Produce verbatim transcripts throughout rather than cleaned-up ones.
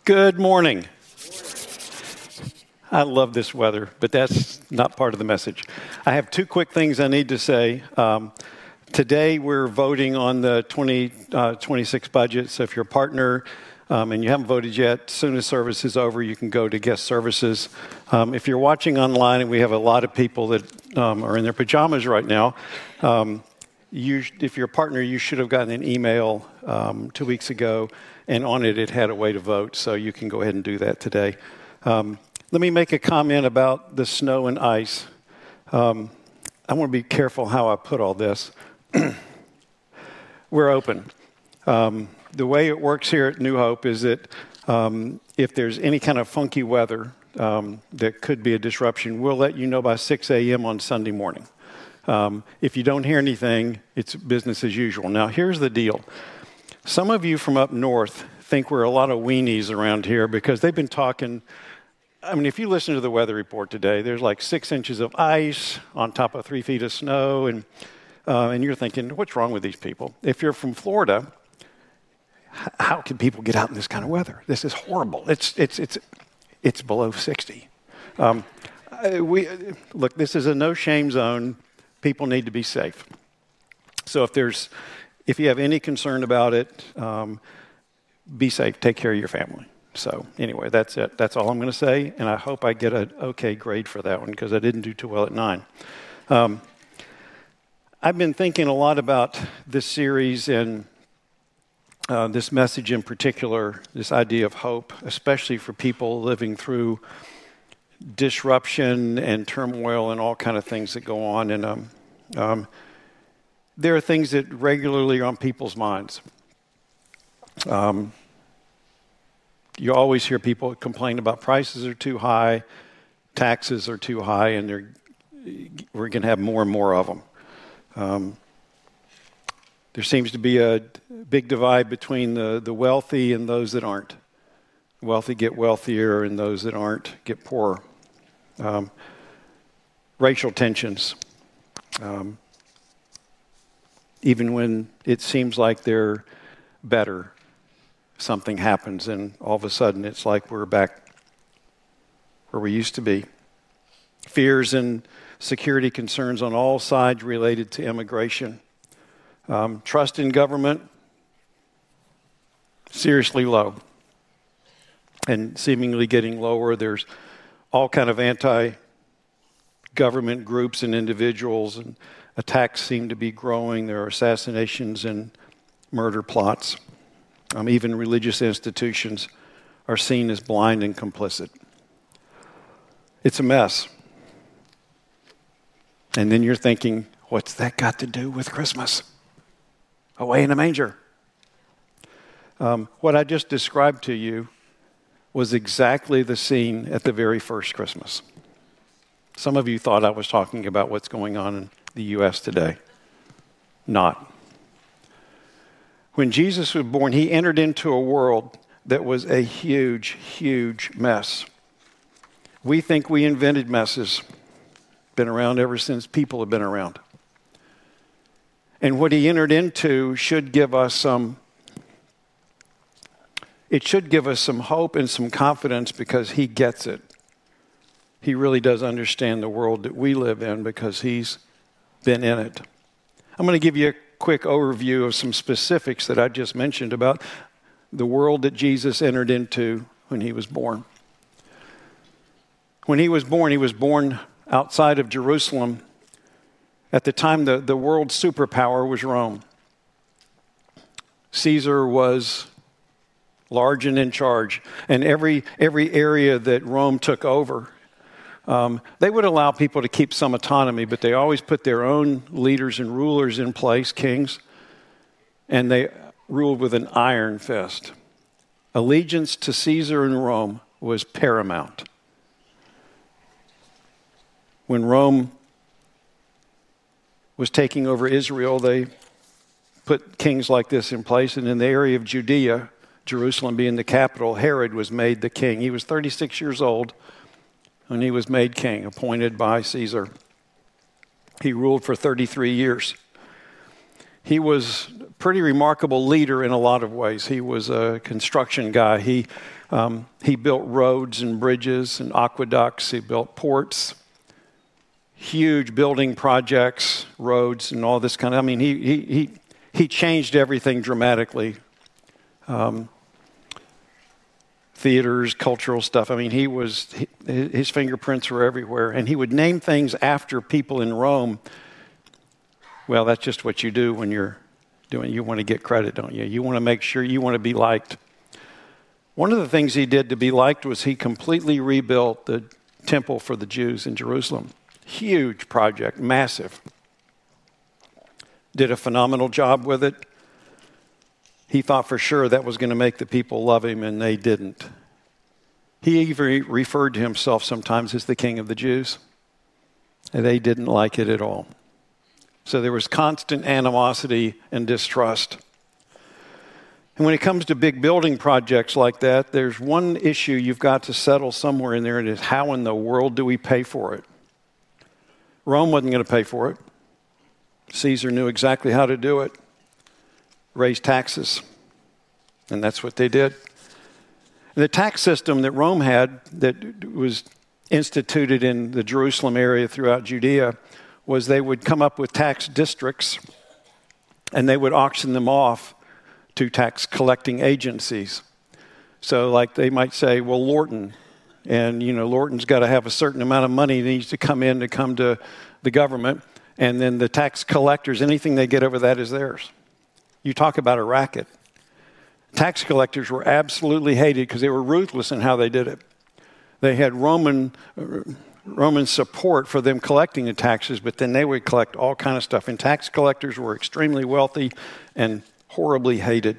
Good morning. I love this weather, but that's not part of the message. I have two quick things I need to say. Um, today we're voting on the twenty twenty-six budget, so if you're a partner um, and you haven't voted yet, as soon as service is over, you can go to guest services. Um, if you're watching online, and we have a lot of people that um, are in their pajamas right now, um, you, if you're a partner, you should have gotten an email um, two weeks ago, and on it, it had a way to vote, so you can go ahead and do that today. Um, let me make a comment about the snow and ice. Um, I want to be careful how I put all this. We're open. Um, the way it works here at New Hope is that um, if there's any kind of funky weather um, that could be a disruption, we'll let you know by six a.m. on Sunday morning. Um, if you don't hear anything, it's business as usual. Now, here's the deal. Some of you from up north think we're a lot of weenies around here because they've been talking. I mean, if you listen to the weather report today, there's like six inches of ice on top of three feet of snow, and uh, and you're thinking, what's wrong with these people? If you're from Florida, how can people get out in this kind of weather? This is horrible. It's it's it's it's below sixty. Um, we look. This is a no shame zone. People need to be safe. So if there's If you have any concern about it, um, be safe. Take care of your family. So anyway, that's it. That's all I'm going to say, and I hope I get an okay grade for that one because I didn't do too well at nine. Um, I've been thinking a lot about this series and uh, this message in particular, this idea of hope, especially for people living through disruption and turmoil and all kind of things that go on. And um, um, there are things that regularly are on people's minds. Um, you always hear people complain about prices are too high, taxes are too high, and they're, we're going to have more and more of them. Um, there seems to be a big divide between the, the wealthy and those that aren't. The wealthy get wealthier, and those that aren't get poorer. Um, racial tensions. Um, Even when it seems like they're better, something happens, and all of a sudden it's like we're back where we used to be. Fears and security concerns on all sides related to immigration. Um, trust in government, seriously low, and seemingly getting lower. There's all kind of anti-government groups and individuals, and attacks seem to be growing. There are assassinations and murder plots. Um, even religious institutions are seen as blind and complicit. It's a mess. And then you're thinking, what's that got to do with Christmas? Away in a manger. Um, what I just described to you was exactly the scene at the very first Christmas. Some of you thought I was talking about what's going on in the U S today. Not. When Jesus was born, he entered into a world that was a huge, huge mess. We think we invented messes. Been around ever since people have been around. And what he entered into should give us some, it should give us some hope and some confidence because he gets it. He really does understand the world that we live in because he's been in it. I'm going to give you a quick overview of some specifics that I just mentioned about the world that Jesus entered into when he was born. When he was born, he was born outside of Jerusalem. At the time, the, the world's superpower was Rome. Caesar was large and in charge, and every every area that Rome took over, Um, they would allow people to keep some autonomy, but they always put their own leaders and rulers in place, kings, and they ruled with an iron fist. Allegiance to Caesar and Rome was paramount. When Rome was taking over Israel, they put kings like this in place, and in the area of Judea, Jerusalem being the capital, Herod was made the king. He was thirty-six years old when he was made king, appointed by Caesar. He ruled for thirty-three years. He was pretty remarkable leader in a lot of ways. He was a construction guy. He, um, he built roads and bridges and aqueducts. He built ports, huge building projects, roads, and all this kind of, I mean, he, he, he, he changed everything dramatically. Um, theaters, cultural stuff. I mean, he was, he, his fingerprints were everywhere. And he would name things after people in Rome. Well, that's just what you do when you're doing, you want to get credit, don't you? You want to make sure, you want to be liked. One of the things he did to be liked was he completely rebuilt the temple for the Jews in Jerusalem. Huge project, massive. Did a phenomenal job with it. He thought for sure that was going to make the people love him, and they didn't. He even referred to himself sometimes as the King of the Jews, and they didn't like it at all. So there was constant animosity and distrust. And when it comes to big building projects like that, there's one issue you've got to settle somewhere in there, and it's how in the world do we pay for it? Rome wasn't going to pay for it. Caesar knew exactly how to do it. Raise taxes. And that's what they did. The tax system that Rome had that was instituted in the Jerusalem area throughout Judea was they would come up with tax districts and they would auction them off to tax collecting agencies. So like they might say, well, Lorton, and you know, Lorton's got to have a certain amount of money that needs to come in to come to the government, and then the tax collectors, anything they get over that is theirs. You talk about a racket. Tax collectors were absolutely hated because they were ruthless in how they did it. They had Roman Roman support for them collecting the taxes, but then they would collect all kind of stuff. And tax collectors were extremely wealthy and horribly hated.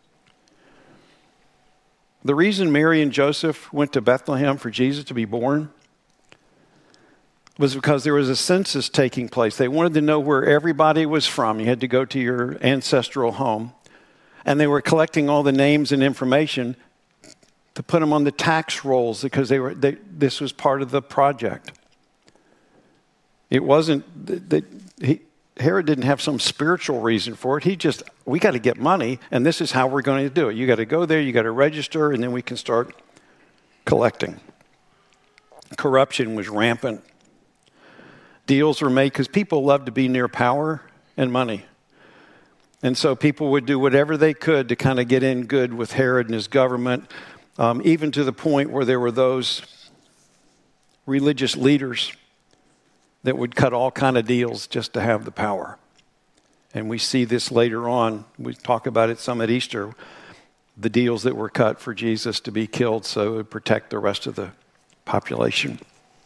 The reason Mary and Joseph went to Bethlehem for Jesus to be born was because there was a census taking place. They wanted to know where everybody was from. You had to go to your ancestral home. And they were collecting all the names and information to put them on the tax rolls because they were. They, this was part of the project. It wasn't that he, Herod didn't have some spiritual reason for it. He just, we got to get money, and this is how we're going to do it. You got to go there, you got to register, and then we can start collecting. Corruption was rampant. Deals were made because people loved to be near power and money. And so people would do whatever they could to kind of get in good with Herod and his government, um, even to the point where there were those religious leaders that would cut all kind of deals just to have the power. And we see this later on. We talk about it some at Easter, the deals that were cut for Jesus to be killed so it would protect the rest of the population.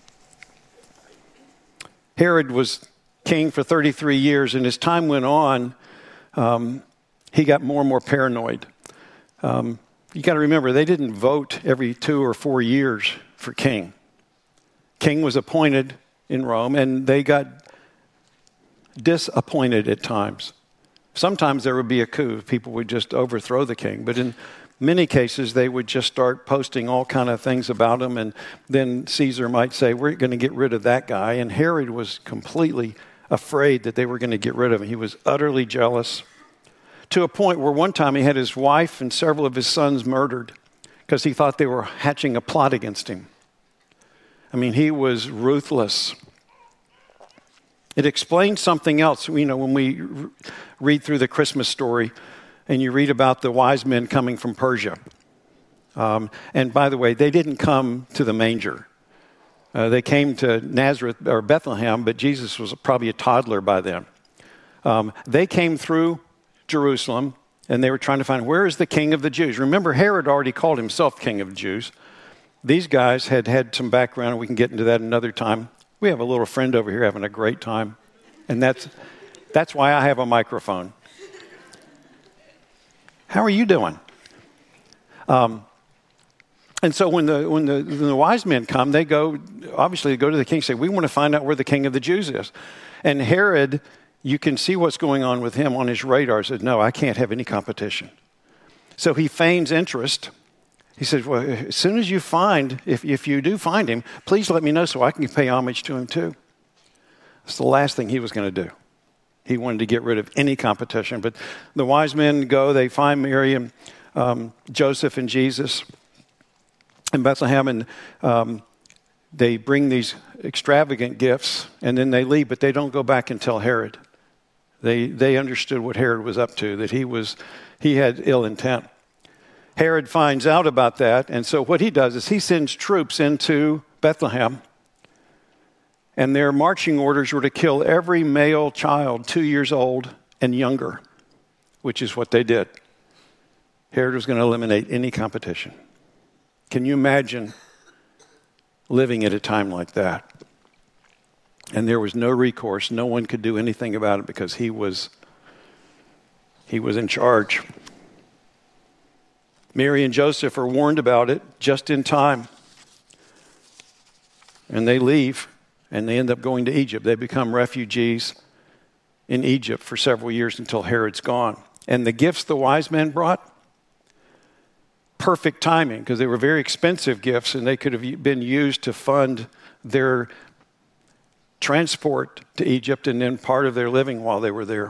Herod was king for thirty-three years, and as time went on, um, he got more and more paranoid. Um, you got to remember, they didn't vote every two or four years for king. King was appointed in Rome, and they got disappointed at times. Sometimes there would be a coup. People would just overthrow the king. But in many cases, they would just start posting all kind of things about him, and then Caesar might say, we're going to get rid of that guy. And Herod was completely afraid that they were going to get rid of him. He was utterly jealous, to a point where one time he had his wife and several of his sons murdered because he thought they were hatching a plot against him. I mean, he was ruthless. It explains something else. You know, when we read through the Christmas story and you read about the wise men coming from Persia. Um, and by the way, they didn't come to the manger. Uh, they came to Nazareth or Bethlehem, but Jesus was probably a toddler by then. Um, they came through Jerusalem, and they were trying to find, where is the king of the Jews? Remember, Herod already called himself king of the Jews. These guys had had some background, and we can get into that another time. We have a little friend over here having a great time, and that's that's why I have a microphone. How are you doing? Um, and so when the when the, when the wise men come, they go, obviously they go to the king and say, we want to find out where the king of the Jews is. And Herod, you can see what's going on with him on his radar, said, no, I can't have any competition. So he feigns interest. He says, well, as soon as you find, if, if you do find him, please let me know so I can pay homage to him too. That's the last thing he was going to do. He wanted to get rid of any competition. But the wise men go, they find Mary and um, Joseph and Jesus in Bethlehem, and um, they bring these extravagant gifts, and then they leave, but they don't go back and tell Herod. They they understood what Herod was up to, that he was he had ill intent. Herod finds out about that, and so what he does is he sends troops into Bethlehem, and their marching orders were to kill every male child two years old and younger, which is what they did. Herod was going to eliminate any competition. Can you imagine living at a time like that? And there was no recourse. No one could do anything about it because he was, he was in charge. Mary and Joseph are warned about it just in time. And they leave, and they end up going to Egypt. They become refugees in Egypt for several years until Herod's gone. And the gifts the wise men brought, perfect timing, because they were very expensive gifts, and they could have been used to fund their transport to Egypt and then part of their living while they were there.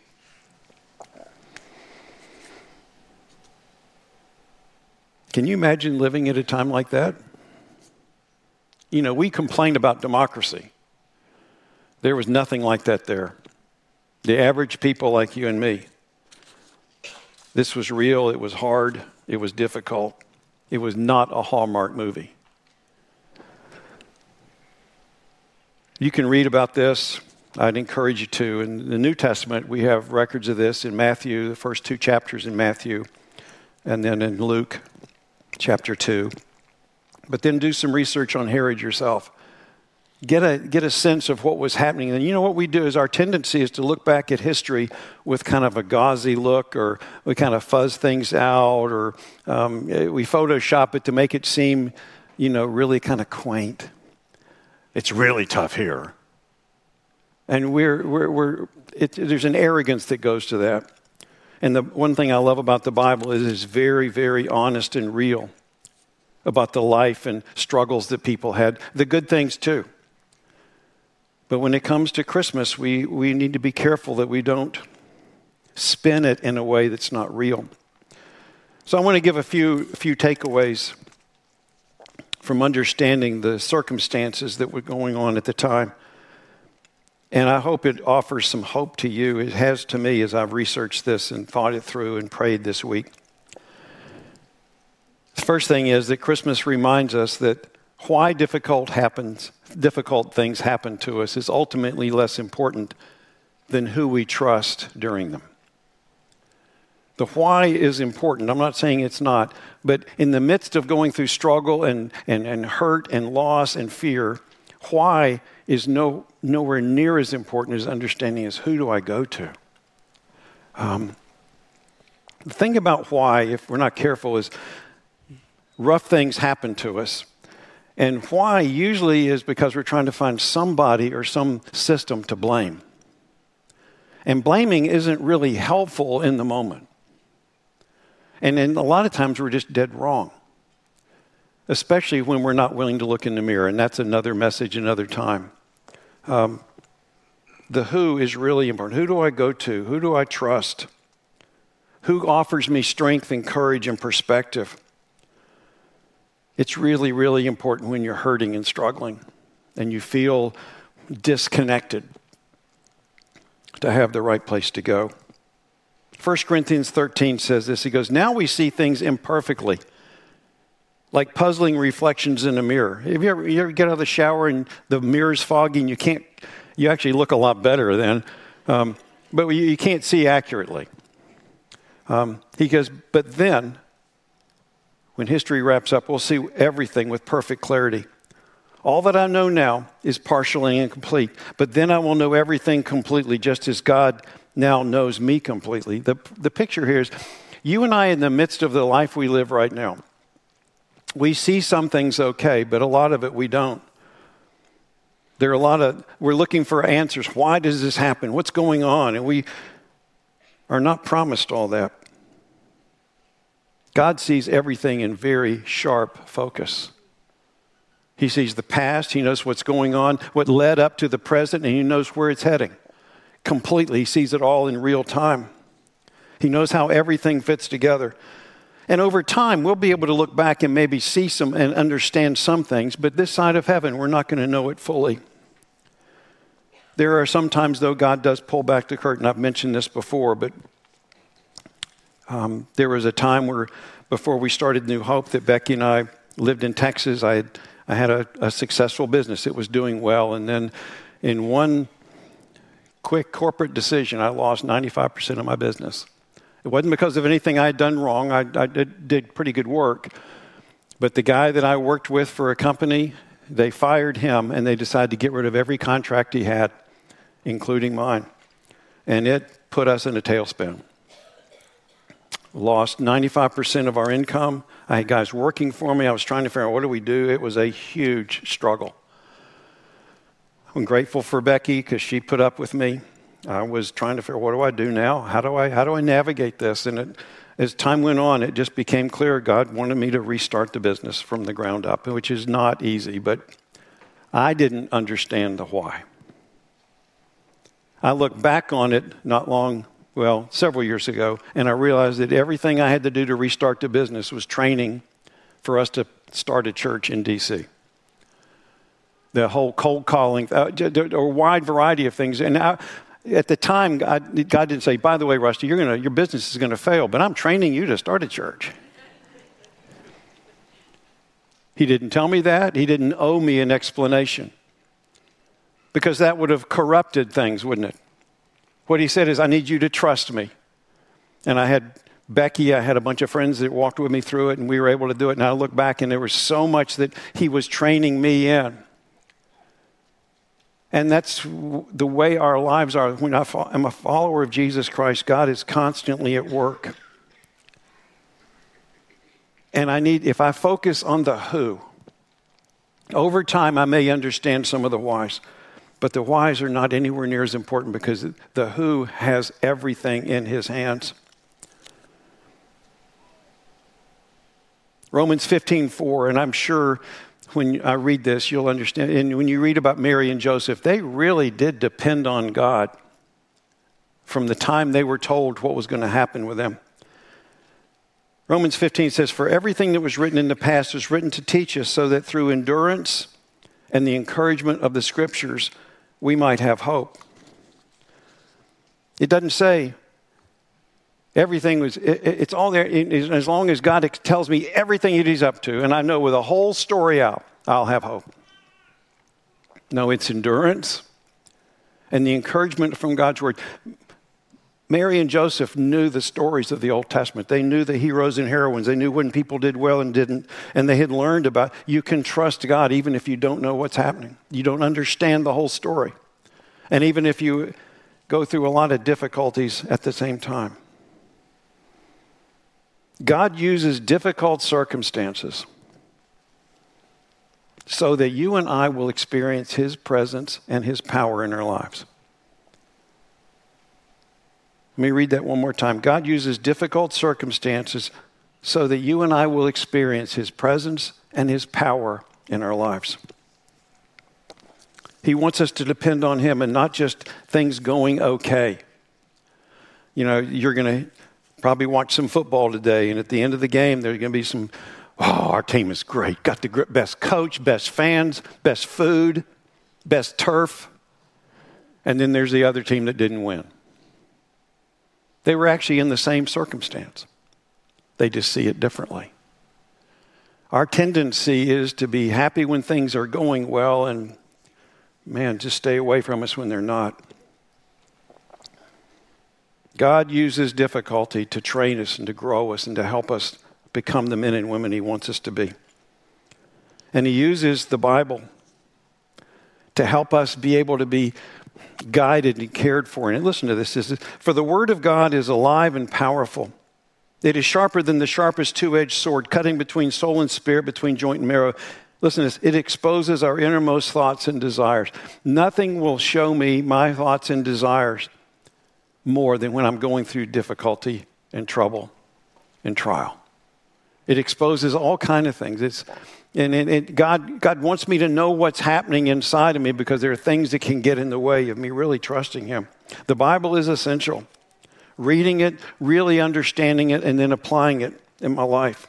Can you imagine living at a time like that? You know, we complain about democracy. There was nothing like that there. The average people like you and me. This was real. It was hard. It was difficult. It was not a Hallmark movie. You can read about this. I'd encourage you to. In the New Testament, we have records of this in Matthew, the first two chapters in Matthew, and then in Luke chapter two. But then do some research on Herod yourself. Get a, get a sense of what was happening. And you know what we do is our tendency is to look back at history with kind of a gauzy look, or we kind of fuzz things out, or um, we Photoshop it to make it seem, you know, really kind of quaint. It's really tough here. And we're, we're, we're it, there's an arrogance that goes to that. And the one thing I love about the Bible is it's very, very honest and real about the life and struggles that people had. The good things too. But when it comes to Christmas, we, we need to be careful that we don't spin it in a way that's not real. So I want to give a few, few takeaways from understanding the circumstances that were going on at the time. And I hope it offers some hope to you. It has to me as I've researched this and thought it through and prayed this week. The first thing is that Christmas reminds us that why difficult happens, difficult things happen to us is ultimately less important than who we trust during them. The why is important. I'm not saying it's not, but in the midst of going through struggle and, and, and hurt and loss and fear, why is no nowhere near as important as understanding is who do I go to? Um, the thing about why, if we're not careful, is rough things happen to us. And why usually is because we're trying to find somebody or some system to blame. And blaming isn't really helpful in the moment. And then a lot of times we're just dead wrong, especially when we're not willing to look in the mirror. And that's another message another time. Um, the who is really important. Who do I go to? Who do I trust? Who offers me strength and courage and perspective? It's really, really important when you're hurting and struggling and you feel disconnected to have the right place to go. First Corinthians thirteen says this. He goes, now we see things imperfectly, like puzzling reflections in a mirror. Have you ever, you ever get out of the shower and the mirror's foggy and you can't, you actually look a lot better then, um, but you, you can't see accurately. Um, he goes, but then, when history wraps up, we'll see everything with perfect clarity. All that I know now is partially incomplete, but then I will know everything completely, just as God now knows me completely. The, the picture here is you and I in the midst of the life we live right now. We see some things okay, but a lot of it we don't. There are a lot of, we're looking for answers. Why does this happen? What's going on? And we are not promised all that. God sees everything in very sharp focus. He sees the past, he knows what's going on, what led up to the present, and he knows where it's heading. completely. He sees it all in real time. He knows how everything fits together. And over time, we'll be able to look back and maybe see some and understand some things, but this side of heaven, we're not going to know it fully. There are some times, though, God does pull back the curtain. I've mentioned this before, but um, there was a time where, before we started New Hope, that Becky and I lived in Texas. I had, I had a, a successful business. It was doing well. And then in one quick corporate decision, I lost ninety-five percent of my business. It wasn't because of anything I had done wrong. I, I did, did pretty good work. But the guy that I worked with for a company, they fired him, and they decided to get rid of every contract he had, including mine. And it put us in a tailspin. Lost ninety-five percent of our income. I had guys working for me. I was trying to figure out, what do we do? It was a huge struggle. I'm grateful for Becky because she put up with me. I was trying to figure out, what do I do now? How do I how do I navigate this? And it, as time went on, it just became clear God wanted me to restart the business from the ground up, which is not easy, but I didn't understand the why. I look back on it not long, well, several years ago, and I realized that everything I had to do to restart the business was training for us to start a church in D C The whole cold calling, uh, a wide variety of things. And I, at the time, God, God didn't say, by the way, Rusty, you're gonna, your business is going to fail, but I'm training you to start a church. He didn't tell me that. He didn't owe me an explanation, because that would have corrupted things, wouldn't it? What he said is, I need you to trust me. And I had Becky, I had a bunch of friends that walked with me through it, and we were able to do it. And I look back, and there was so much that he was training me in. And that's the way our lives are. When I'm a follower of Jesus Christ, God is constantly at work. And I need, if I focus on the who, over time I may understand some of the whys, but the whys are not anywhere near as important, because the who has everything in his hands. Romans fifteen four, and I'm sure when I read this, you'll understand. And when you read about Mary and Joseph, they really did depend on God from the time they were told what was going to happen with them. Romans fifteen says, for everything that was written in the past was written to teach us, so that through endurance and the encouragement of the scriptures, we might have hope. It doesn't say everything was, it, it's all there. As long as God tells me everything that he's up to, and I know with a whole story out, I'll have hope. No, it's endurance and the encouragement from God's word. Mary and Joseph knew the stories of the Old Testament. They knew the heroes and heroines. They knew when people did well and didn't. And they had learned about, you can trust God even if you don't know what's happening. You don't understand the whole story. And even if you go through a lot of difficulties at the same time. God uses difficult circumstances so that you and I will experience his presence and his power in our lives. Let me read that one more time. God uses difficult circumstances so that you and I will experience his presence and his power in our lives. He wants us to depend on him and not just things going okay. You know, you're going to probably watch some football today, and at the end of the game, there's going to be some, oh, our team is great. Got the best coach, best fans, best food, best turf. And then there's the other team that didn't win. They were actually in the same circumstance. They just see it differently. Our tendency is to be happy when things are going well and, man, just stay away from us when they're not. God uses difficulty to train us and to grow us and to help us become the men and women he wants us to be. And he uses the Bible to help us be able to be guided and cared for. And listen to this. This is, for the word of God is alive and powerful. It is sharper than the sharpest two-edged sword, cutting between soul and spirit, between joint and marrow. Listen to this. It exposes our innermost thoughts and desires. Nothing will show me my thoughts and desires more than when I'm going through difficulty and trouble and trial. It exposes all kinds of things. It's, and it, it, God, God wants me to know what's happening inside of me because there are things that can get in the way of me really trusting him. The Bible is essential. Reading it, really understanding it, and then applying it in my life.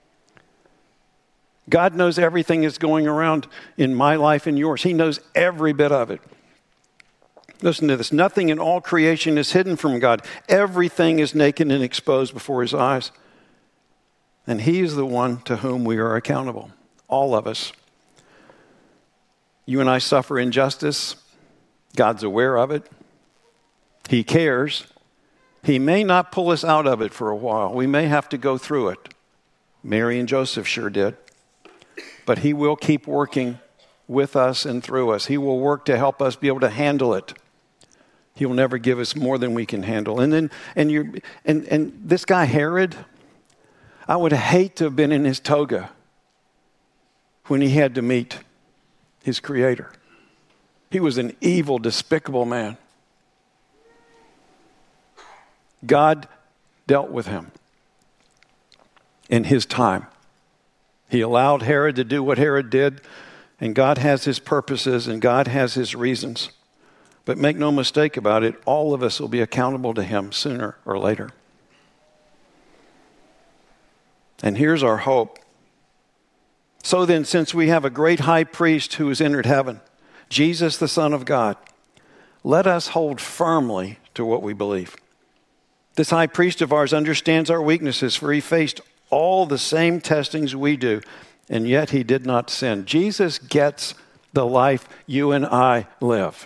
God knows everything that's going around in my life and yours. He knows every bit of it. Listen to this. Nothing in all creation is hidden from God. Everything is naked and exposed before his eyes. And he is the one to whom we are accountable. All of us. You and I suffer injustice. God's aware of it. He cares. He may not pull us out of it for a while. We may have to go through it. Mary and Joseph sure did. But he will keep working with us and through us. He will work to help us be able to handle it. He will never give us more than we can handle. And then, and you, and and this guy Herod, I would hate to have been in his toga when he had to meet his Creator. He was an evil, despicable man. God dealt with him in his time. He allowed Herod to do what Herod did, and God has his purposes and God has his reasons. But make no mistake about it, all of us will be accountable to him sooner or later. And here's our hope. So then, since we have a great high priest who has entered heaven, Jesus, the Son of God, let us hold firmly to what we believe. This high priest of ours understands our weaknesses, for he faced all the same testings we do, and yet he did not sin. Jesus gets the life you and I live.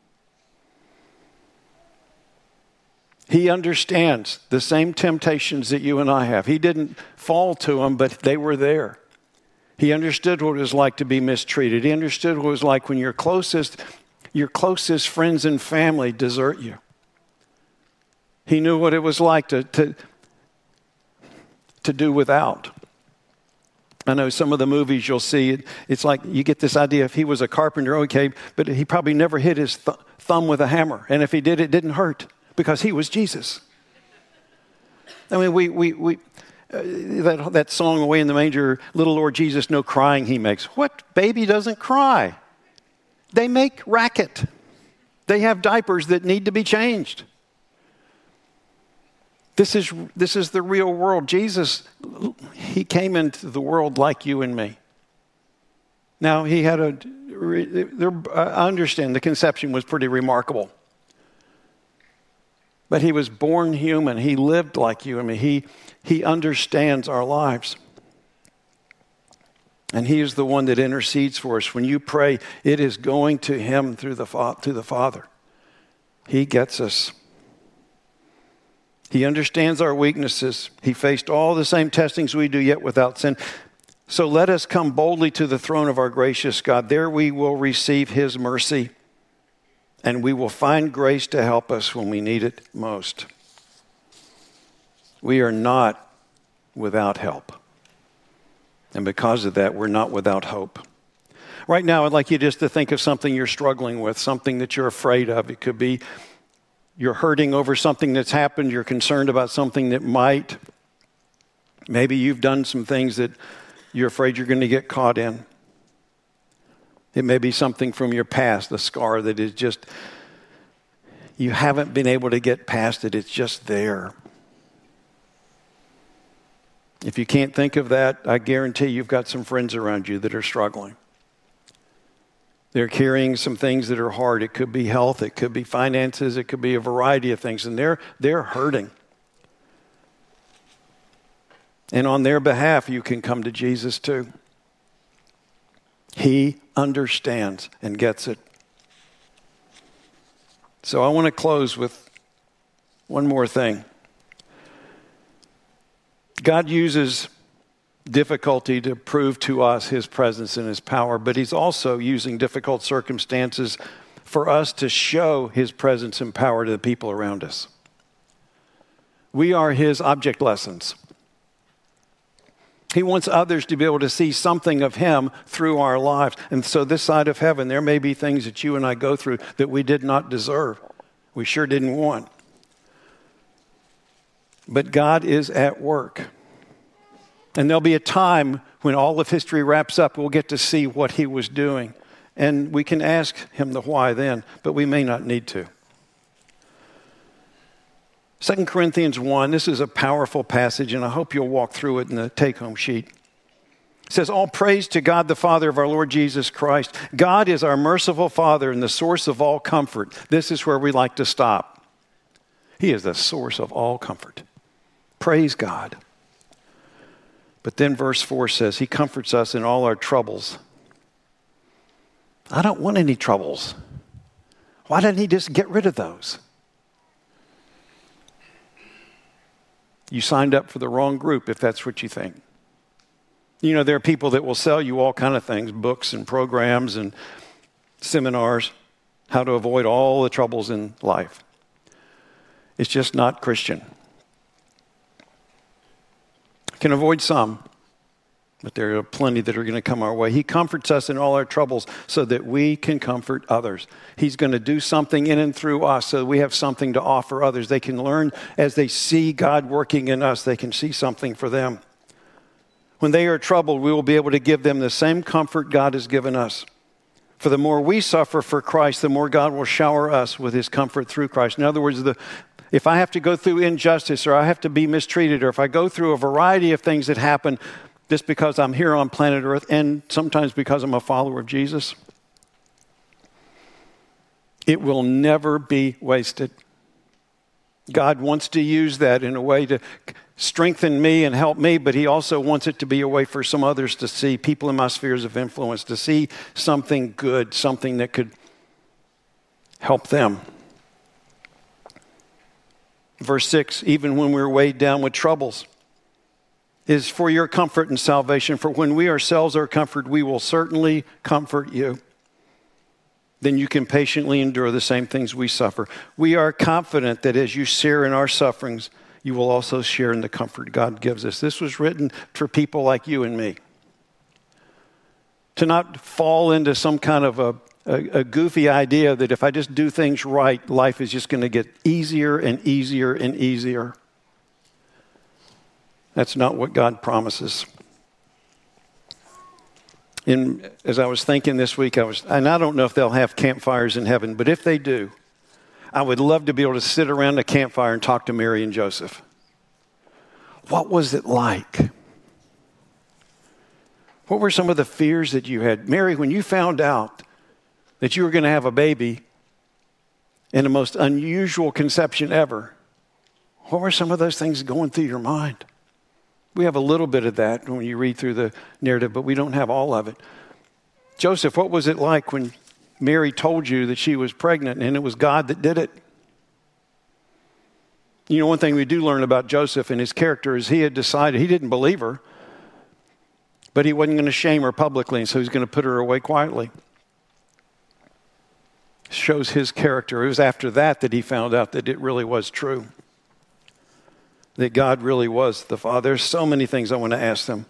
He understands the same temptations that you and I have. He didn't fall to them, but they were there. He understood what it was like to be mistreated. He understood what it was like when your closest, your closest friends and family desert you. He knew what it was like to, to, to do without. I know some of the movies you'll see, it's like you get this idea if he was a carpenter, okay, but he probably never hit his th- thumb with a hammer. And if he did, it didn't hurt because he was Jesus. I mean, we, we, we uh, that, that song, Away in the Manger, Little Lord Jesus, no crying he makes. What baby doesn't cry? They make racket. They have diapers that need to be changed. This is this is the real world. Jesus, he came into the world like you and me. Now, he had a, I understand the conception was pretty remarkable. But he was born human. He lived like you and me. He, he understands our lives. And he is the one that intercedes for us. When you pray, it is going to him through the, to the Father. He gets us. He understands our weaknesses. He faced all the same testings we do, yet without sin. So let us come boldly to the throne of our gracious God. There we will receive his mercy, and we will find grace to help us when we need it most. We are not without help. And because of that, we're not without hope. Right now, I'd like you just to think of something you're struggling with, something that you're afraid of. It could be you're hurting over something that's happened. You're concerned about something that might. Maybe you've done some things that you're afraid you're going to get caught in. It may be something from your past, a scar that is just, you haven't been able to get past it. It's just there. If you can't think of that, I guarantee you've got some friends around you that are struggling. They're carrying some things that are hard. It could be health. It could be finances. It could be a variety of things. And they're, they're hurting. And on their behalf, you can come to Jesus too. He understands and gets it. So I want to close with one more thing. God uses difficulty to prove to us his presence and his power, but he's also using difficult circumstances for us to show his presence and power to the people around us. We are his object lessons. He wants others to be able to see something of him through our lives. And so this side of heaven, there may be things that you and I go through that we did not deserve. We sure didn't want. But God is at work. And there'll be a time when all of history wraps up, we'll get to see what he was doing. And we can ask him the why then, but we may not need to. Second Corinthians one, this is a powerful passage, and I hope you'll walk through it in the take-home sheet. It says, all praise to God, the Father of our Lord Jesus Christ. God is our merciful Father and the source of all comfort. This is where we like to stop. He is the source of all comfort. Praise God. But then verse four says, he comforts us in all our troubles. I don't want any troubles. Why didn't he just get rid of those? You signed up for the wrong group if that's what you think. You know, there are people that will sell you all kind of things, books and programs and seminars, how to avoid all the troubles in life. It's just not Christian. Can avoid some, but there are plenty that are going to come our way. He comforts us in all our troubles so that we can comfort others. He's going to do something in and through us so that we have something to offer others. They can learn as they see God working in us, they can see something for them. When they are troubled, we will be able to give them the same comfort God has given us. For the more we suffer for Christ, the more God will shower us with his comfort through Christ. In other words, the If I have to go through injustice or I have to be mistreated or if I go through a variety of things that happen just because I'm here on planet Earth and sometimes because I'm a follower of Jesus, it will never be wasted. God wants to use that in a way to strengthen me and help me, but he also wants it to be a way for some others to see, people in my spheres of influence, to see something good, something that could help them. Verse six, even when we're weighed down with troubles, is for your comfort and salvation. For when we ourselves are comforted, we will certainly comfort you. Then you can patiently endure the same things we suffer. We are confident that as you share in our sufferings, you will also share in the comfort God gives us. This was written for people like you and me. To not fall into some kind of a A, a goofy idea that if I just do things right, life is just going to get easier and easier and easier. That's not what God promises. In, as I was thinking this week, I was, and I don't know if they'll have campfires in heaven, but if they do, I would love to be able to sit around a campfire and talk to Mary and Joseph. What was it like? What were some of the fears that you had? Mary, when you found out that you were going to have a baby in the most unusual conception ever, what were some of those things going through your mind? We have a little bit of that when you read through the narrative, but we don't have all of it. Joseph, what was it like when Mary told you that she was pregnant and it was God that did it? You know, one thing we do learn about Joseph and his character is he had decided he didn't believe her, but he wasn't going to shame her publicly, and so he's going to put her away quietly. Shows his character. It was after that that he found out that it really was true. That God really was the Father. There's so many things I want to ask them.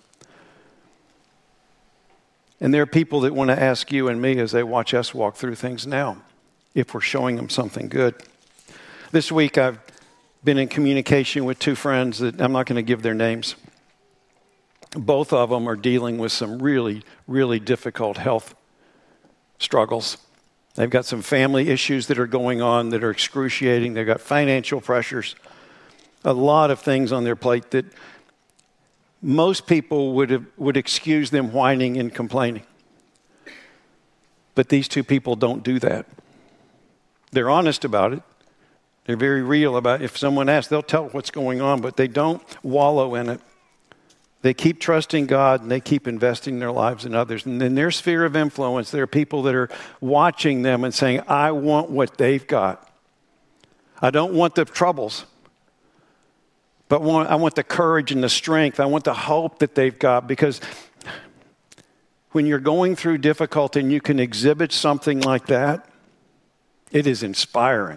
And there are people that want to ask you and me as they watch us walk through things now, if we're showing them something good. This week I've been in communication with two friends that I'm not going to give their names. Both of them are dealing with some really, really difficult health struggles. They've got some family issues that are going on that are excruciating. They've got financial pressures, a lot of things on their plate that most people would have, would excuse them whining and complaining. But these two people don't do that. They're honest about it. They're very real about it. If someone asks, they'll tell what's going on, but they don't wallow in it. They keep trusting God and they keep investing their lives in others. And in their sphere of influence, there are people that are watching them and saying, I want what they've got. I don't want the troubles, but I want the courage and the strength. I want the hope that they've got, because when you're going through difficulty and you can exhibit something like that, it is inspiring.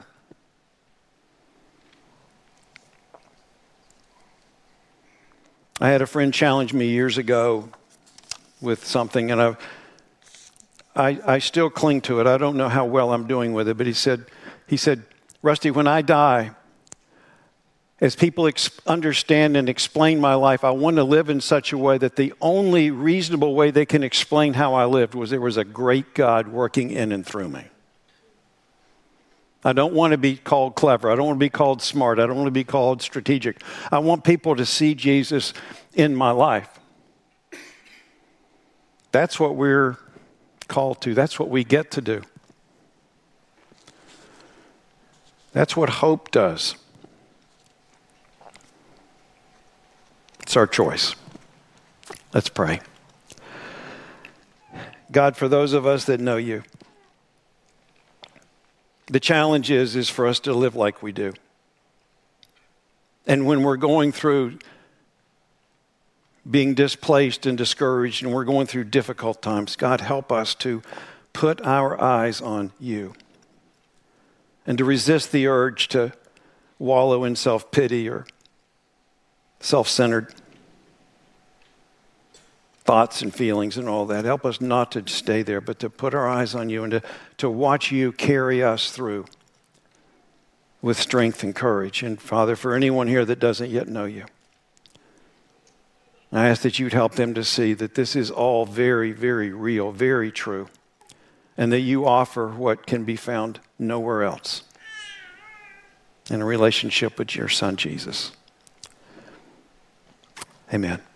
I had a friend challenge me years ago with something, and I, I, I still cling to it. I don't know how well I'm doing with it, but he said, he said, Rusty, when I die, As people ex- understand and explain my life, I want to live in such a way that the only reasonable way they can explain how I lived was there was a great God working in and through me. I don't want to be called clever. I don't want to be called smart. I don't want to be called strategic. I want people to see Jesus in my life. That's what we're called to. That's what we get to do. That's what hope does. It's our choice. Let's pray. God, for those of us that know you, the challenge is, is for us to live like we do. And when we're going through being displaced and discouraged and we're going through difficult times, God, help us to put our eyes on you and to resist the urge to wallow in self-pity or self-centered thoughts and feelings and all that. Help us not to stay there, but to put our eyes on you and to, to watch you carry us through with strength and courage. And Father, for anyone here that doesn't yet know you, I ask that you'd help them to see that this is all very, very real, very true, and that you offer what can be found nowhere else in a relationship with your Son, Jesus. Amen.